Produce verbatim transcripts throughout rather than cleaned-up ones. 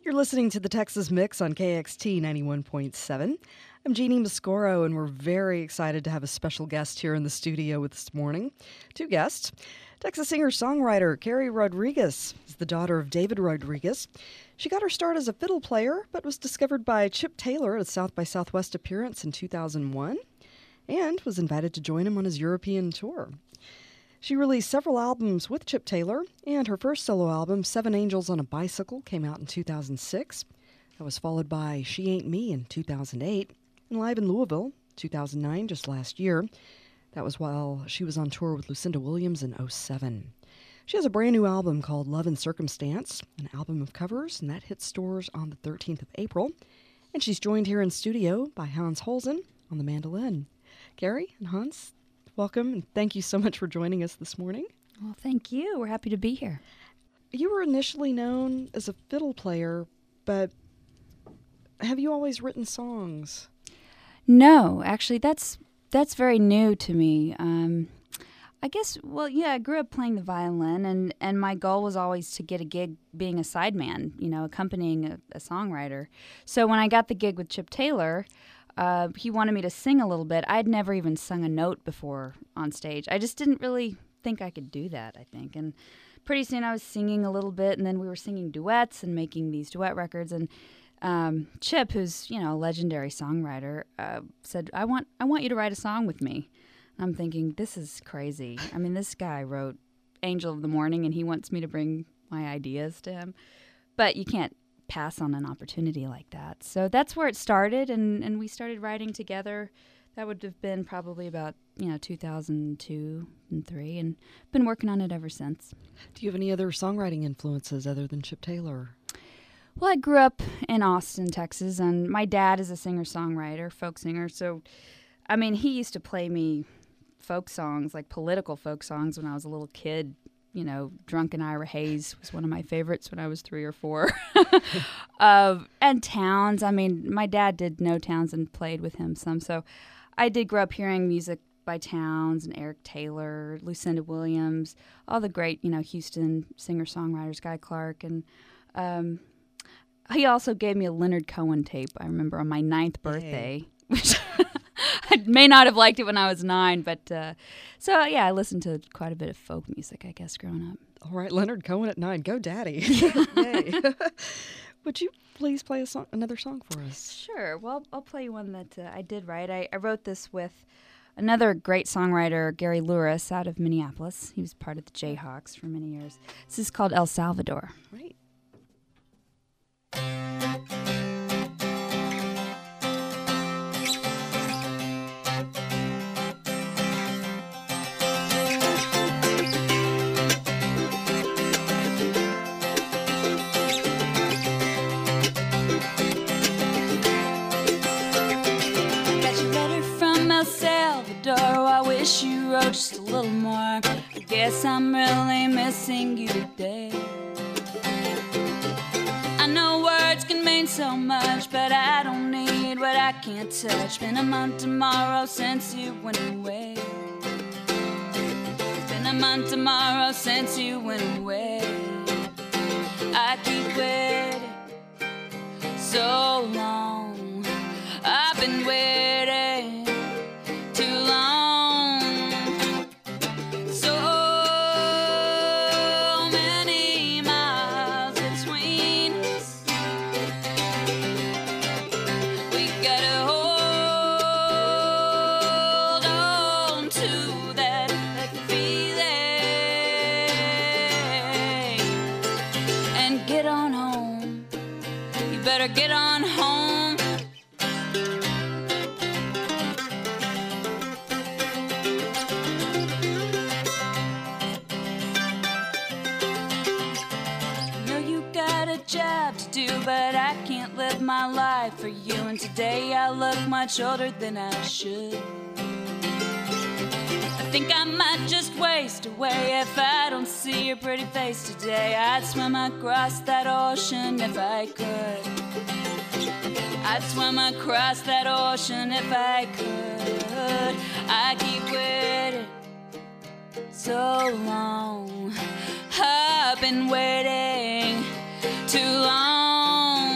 You're listening to the Texas Mix on K X T ninety-one point seven. I'm Jeannie Mascoro, and we're very excited to have a special guest here in the studio with us this morning. Two guests. Texas singer-songwriter Carrie Rodriguez is the daughter of David Rodriguez. She got her start as a fiddle player, but was discovered by Chip Taylor at a South by Southwest appearance in two thousand one and was invited to join him on his European tour. She released several albums with Chip Taylor, and her first solo album, Seven Angels on a Bicycle, came out in two thousand six. That was followed by She Ain't Me in two thousand eight, and Live in Louisville, two thousand nine, just last year. That was while she was on tour with Lucinda Williams in oh seven. She has a brand new album called Love and Circumstance, an album of covers, and that hits stores on the thirteenth of April. And she's joined here in studio by Hans Holzen on the mandolin. Carrie and Hans, welcome, and thank you so much for joining us this morning. Well, thank you. We're happy to be here. You were initially known as a fiddle player, but have you always written songs? No, actually, that's that's very new to me. Um, I guess, well, yeah, I grew up playing the violin, and, and my goal was always to get a gig being a sideman, you know, accompanying a, a songwriter. So when I got the gig with Chip Taylor, uh, he wanted me to sing a little bit. I'd never even sung a note before on stage. I just didn't really think I could do that, I think. And pretty soon I was singing a little bit, and then we were singing duets and making these duet records. And um, Chip, who's, you know, a legendary songwriter, uh, said, I want I want you to write a song with me. I'm thinking, this is crazy. I mean, this guy wrote Angel of the Morning, and he wants me to bring my ideas to him. But you can't pass on an opportunity like that. So that's where it started, and, and we started writing together. That would have been probably about, you know, two thousand two and three, and been working on it ever since. Do you have any other songwriting influences other than Chip Taylor? Well, I grew up in Austin, Texas, and my dad is a singer-songwriter, folk singer. So, I mean, he used to play me folk songs, like political folk songs, when I was a little kid. You know, Drunken Ira Hayes was one of my favorites when I was three or four. uh, and Townes. I mean, my dad did know Townes and played with him some. So I did grow up hearing music by Townes and Eric Taylor, Lucinda Williams, all the great, you know, Houston singer-songwriters, Guy Clark. And um, he also gave me a Leonard Cohen tape, I remember, on my ninth birthday, hey. which I may not have liked it when I was nine, but uh, so yeah, I listened to quite a bit of folk music, I guess, growing up. All right, Leonard Cohen at nine, go daddy! Yay! Would you please play a song, another song for us? Sure. Well, I'll play you one that uh, I did write. I, I wrote this with another great songwriter, Gary Louris, out of Minneapolis. He was part of the Jayhawks for many years. This is called El Salvador. Right. I wish you wrote just a little more. I guess I'm really missing you today. I know words can mean so much, but I don't need what I can't touch. Been a month tomorrow since you went away. It's been a month tomorrow since you went away. I keep waiting so long. I've been waiting too long, so many miles between us. We gotta hold on to that, that feeling and get on home. You better get on home. Job to do, but I can't live my life for you. And today I look much older than I should. I think I might just waste away if I don't see your pretty face today. I'd swim across that ocean if I could. I'd swim across that ocean if I could. I keep waiting so long. I've been waiting too long.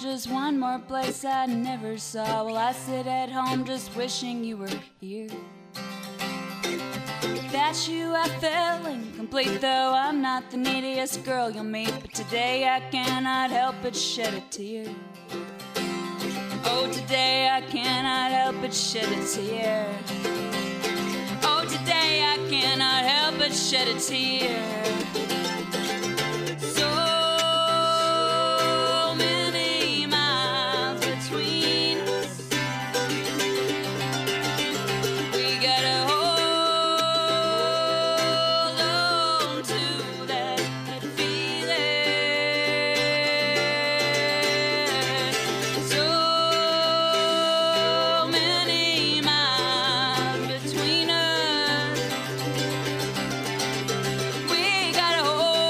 just one more place I never saw. Well, I sit at home just wishing you were here. Without you I feel incomplete, though I'm not the neediest girl you'll meet. But today I cannot help but shed a tear. Oh, today I cannot help but shed a tear. Oh, today I cannot help but shed a tear. So many miles between us. We gotta hold on to that feeling. So many miles between us. We gotta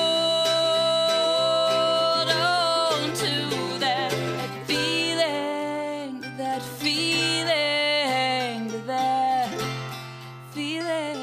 hold on to that feeling, that feeling, that feeling.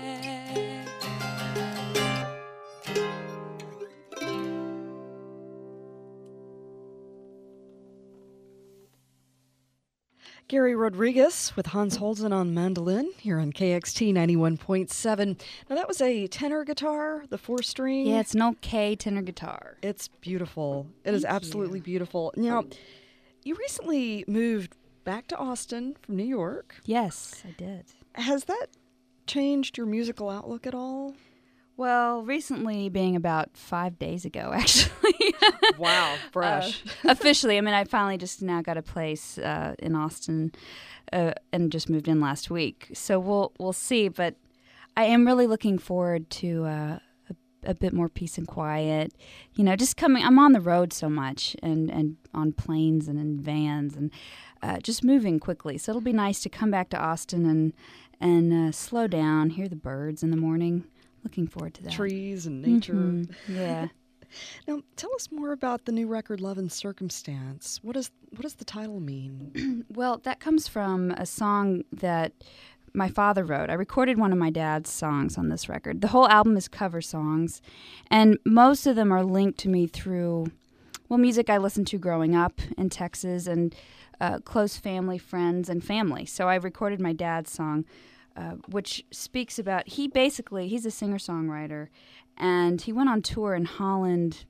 Gary Rodriguez with Hans Holzen on mandolin here on K X T ninety-one point seven. Now, that was a tenor guitar, the four string. Yeah, it's an old K tenor guitar. It's beautiful. It is Thank absolutely you. beautiful. Now, you recently moved back to Austin from New York. Yes, I did. Has that changed your musical outlook at all? Well, recently being about five days ago, actually. Wow, fresh. Uh, officially, I mean, I finally just now got a place uh, in Austin uh, and just moved in last week. So we'll we'll see. But I am really looking forward to uh, a, a bit more peace and quiet. You know, just coming. I'm on the road so much and, and on planes and in vans and uh, just moving quickly. So it'll be nice to come back to Austin and and uh, slow down, hear the birds in the morning. Looking forward to that. Trees and nature. Mhm. Yeah. Now, tell us more about the new record, Love and Circumstance. What does what does the title mean? Well, that comes from a song that my father wrote. I recorded one of my dad's songs on this record. The whole album is cover songs, and most of them are linked to me through, well, music I listened to growing up in Texas and uh, close family, friends, and family. So I recorded my dad's song, uh, which speaks about, he basically, he's a singer-songwriter, and he went on tour in Holland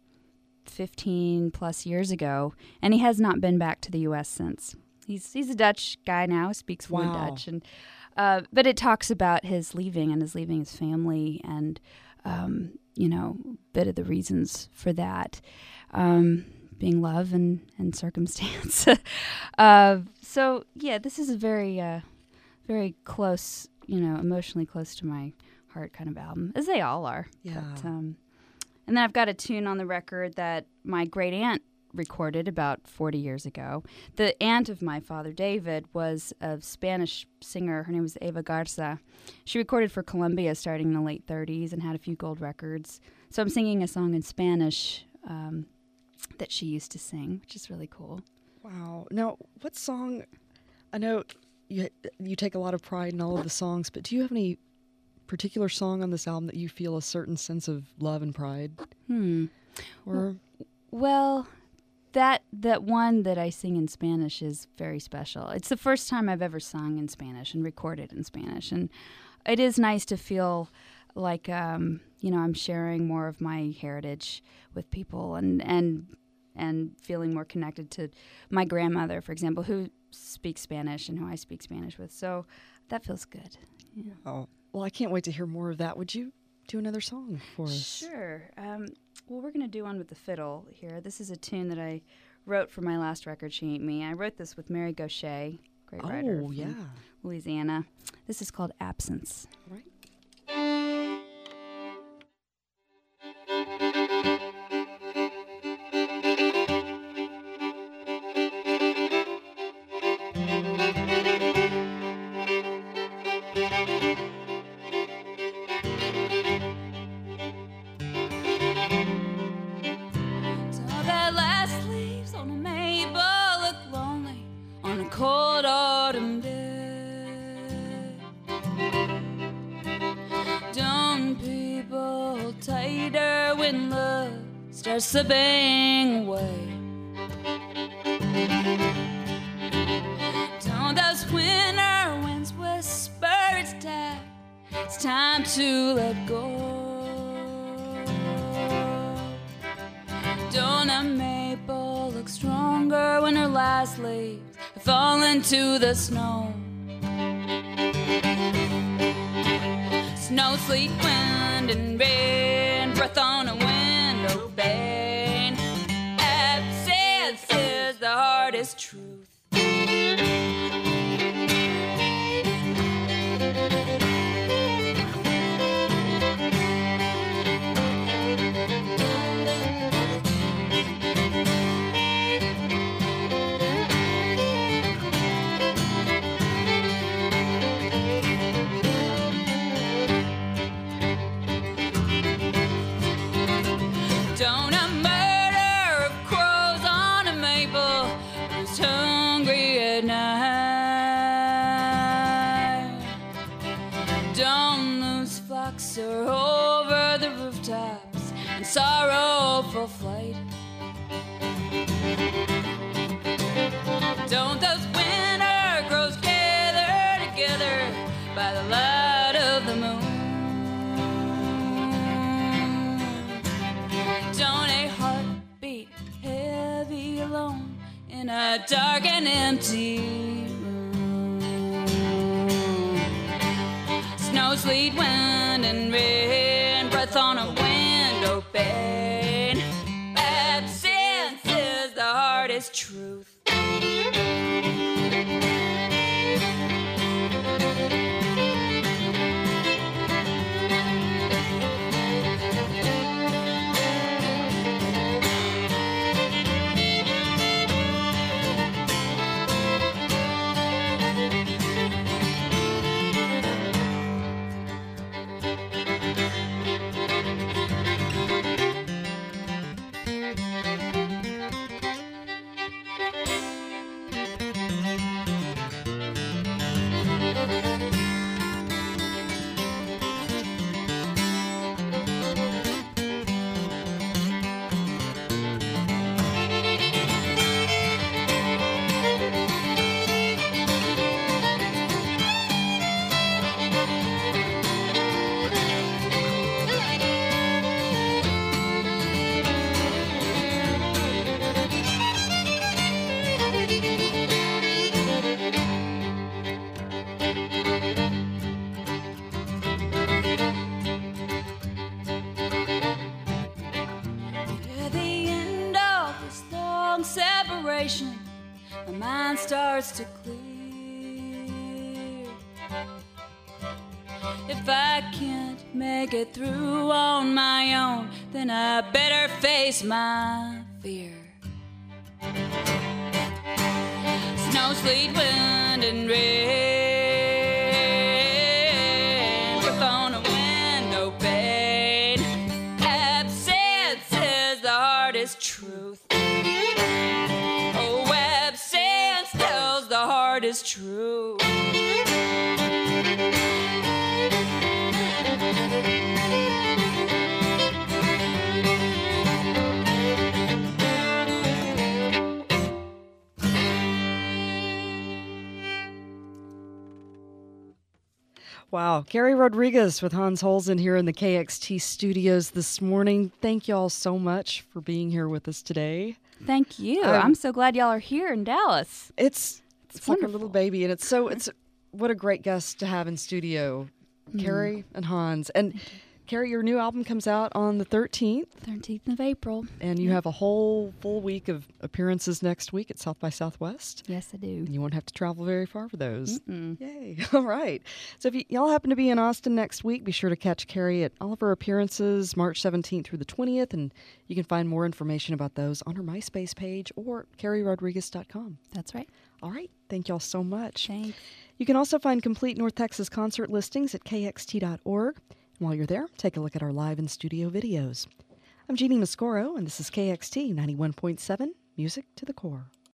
fifteen plus years ago, and he has not been back to the U S since. He's he's a Dutch guy now, speaks fluent Wow. Dutch, and uh, but it talks about his leaving and his leaving his family, and um, you know, a bit of the reasons for that, um, being love and and circumstance. uh, so yeah, this is a very uh, very close, you know, emotionally close to my heart kind of album, as they all are. Yeah. But, um, and then I've got a tune on the record that my great aunt recorded about forty years ago. The aunt of my father, David, was a Spanish singer. Her name was Eva Garza. She recorded for Columbia starting in the late thirties and had a few gold records. So I'm singing a song in Spanish um, that she used to sing, which is really cool. Wow. Now, what song? I know you you take a lot of pride in all of the songs, but do you have any particular song on this album that you feel a certain sense of love and pride? Hmm. Or Well, that that one that I sing in Spanish is very special. It's the first time I've ever sung in Spanish and recorded in Spanish, and it is nice to feel like um, you know, I'm sharing more of my heritage with people, and and and feeling more connected to my grandmother, for example, who speaks Spanish and who I speak Spanish with. So that feels good. Yeah. oh, well, I can't wait to hear more of that. Would you do another song for us? Sure. Um, well, we're going to do one with the fiddle here. This is a tune that I wrote for my last record, She Ain't Me. I wrote this with Mary Gaucher, great writer Oh, from yeah. Louisiana. This is called Absence. All right. All that last leaves on a maple look lonely on a cold autumn day. Don't people hold tighter when love starts slipping away? Don't those winter winds whisper it's time, it's time to let go. Don't a maple look stronger when her last leaves fall into the snow? Snow, sleet, wind, and rain, breath on a window pane. Absence is the hardest truth. Don't a murder of crows on a maple who's hungry at night. Don't lose flocks or over the rooftops in sorrowful flight. Don't those winter crows gather together by the light of the moon? Don't a heart beat heavy alone in a dark and empty room? Snow, sleet, wind, and rain, breath on a window pane. Absence is the hardest truth. Separation, my mind starts to clear. If I can't make it through on my own, then I better face my fear. Snow, sleet, wind, and rain, breath on a window pane. Absence is the hardest truth. Is true. Wow. Carrie Rodriguez with Hans Holzen here in the K X T studios this morning. Thank y'all so much for being here with us today. Thank you. Um, I'm so glad y'all are here in Dallas. It's it's, it's like a wonderful. little baby, and it's so it's what a great guest to have in studio, mm. Carrie and Hans. And Carrie, your new album comes out on the thirteenth. thirteenth of April. And you have a whole full week of appearances next week at South by Southwest. Yes, I do. And you won't have to travel very far for those. Mm-mm. Yay. All right. So if y- y'all happen to be in Austin next week, be sure to catch Carrie at all of her appearances March seventeenth through the twentieth. And you can find more information about those on her MySpace page or carrie rodriguez dot com. That's right. All right. Thank y'all so much. Thanks. You can also find complete North Texas concert listings at k x t dot org. While you're there, take a look at our live in studio videos. I'm Jeannie Mascoro, and this is K X T ninety-one point seven, Music to the Core.